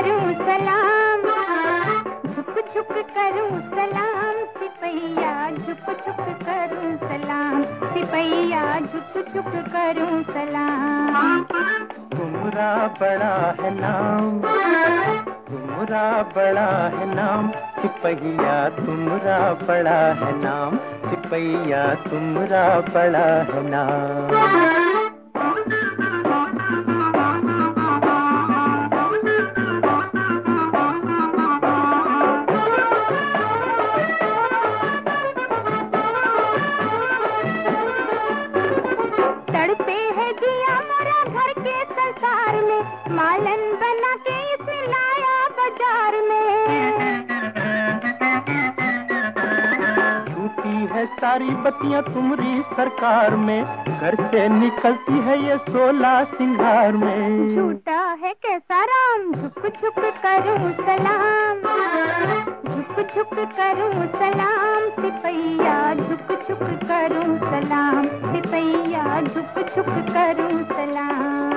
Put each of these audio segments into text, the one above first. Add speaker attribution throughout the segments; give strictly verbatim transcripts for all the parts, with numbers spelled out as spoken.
Speaker 1: करूं सलाम, झुक झुक करूं सलाम, सिपैया झुक झुक करूं सलाम, सिपैया झुक झुक करूं सलाम।
Speaker 2: तुम्हारा बड़ा है नाम, तुम्हारा बड़ा है नाम, सिपहिया तुम्हारा बड़ा है नाम, सिपहिया तुम्हारा बड़ा है नाम।
Speaker 1: तड़पे है जिया मोरा घर के संसार में, मालन बना के इसे लाया बाजार में।
Speaker 2: झूठी है सारी बत्तियां तुम्हारी सरकार में, घर से निकलती है ये सोलह सिंगार में।
Speaker 1: झूठा है कैसा राम, झुक झुक करूं सलाम, झुक झुक करूं सलाम, सिपैया झुक झुक करूं सलाम, सिपैया झुक झुक करूं सलाम।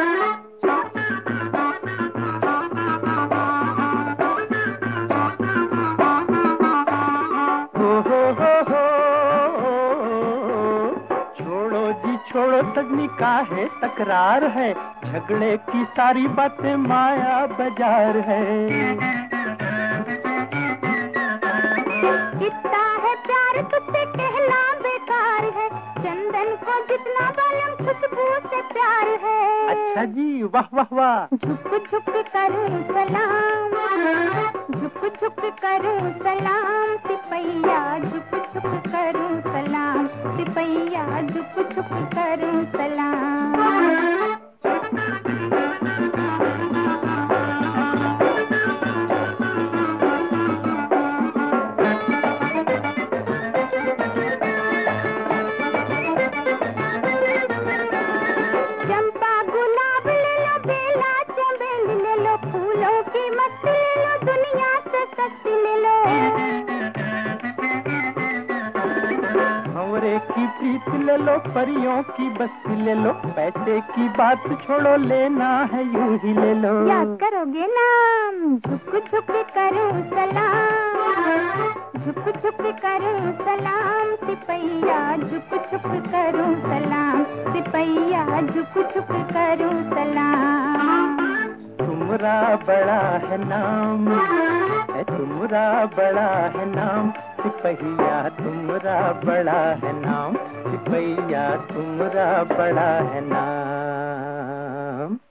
Speaker 2: हो हो हो हो छोड़ो जी छोड़ो सजनी काहे तकरार है, झगड़े की सारी बातें माया बाजार है।
Speaker 1: कितना है प्यार तुझसे कहना बेकार है, चंदन को जितना बालम खुशबू से प्यार है।
Speaker 2: अच्छा जी, वाह वाह वाह।
Speaker 1: झुक झुक करूं सलाम, झुक झुक करूं सलाम, सिपैया झुक झुक करूं सलाम, सिपैया झुक झुक करूं सलाम। चंपा गुलाब ले लो, बेला चमेली ले लो, फूलों की मस्ती ले लो, दुनिया से सस्ती ले लो।
Speaker 2: भंवरे की प्रीत ले लो, परियों की बस्ती ले लो, पैसे की बात छोड़ो लेना है यूं ही ले लो।
Speaker 1: याद करोगे नाम, झुक झुक करूं सलाम, झुक झुक करूं सलाम, सिपैया झुक झुक करूं सलाम, सिपैया झुक झुक करूं सलाम।
Speaker 2: तुम्हारा बड़ा है नाम, है तुम्हारा बड़ा है नाम, सिपहिया तुम्हारा बड़ा है नाम, सिपहिया तुम्हारा बड़ा है नाम।